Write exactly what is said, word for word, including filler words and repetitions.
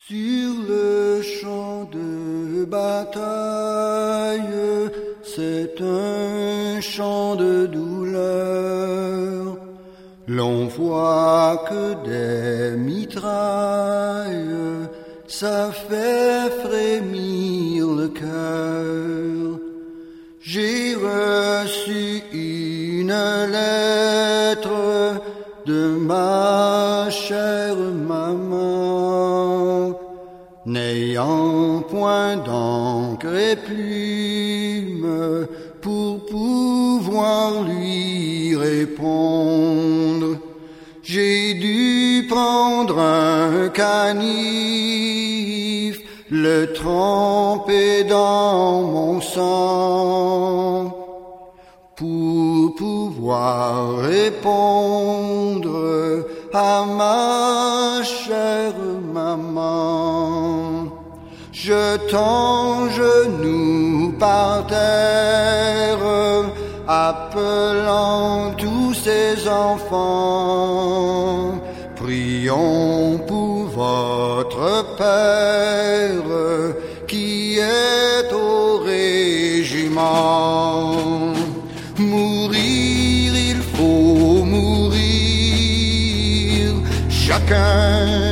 Sur le champ de bataille, c'est un chant de douleur. L'on voit que des mitrailles, ça fait frémir le cœur. J'ai reçu une lettre de ma chère maman, n'ayant point d'encre et plume pour pouvoir lui répondre. J'ai dû prendre un canif, le tremper dans mon sang, pour pouvoir répondre à ma chère maman. Jetant genoux par terre, appelant tous ses enfants, prions pour votre Père qui est au régiment. Mourir, il faut mourir, chacun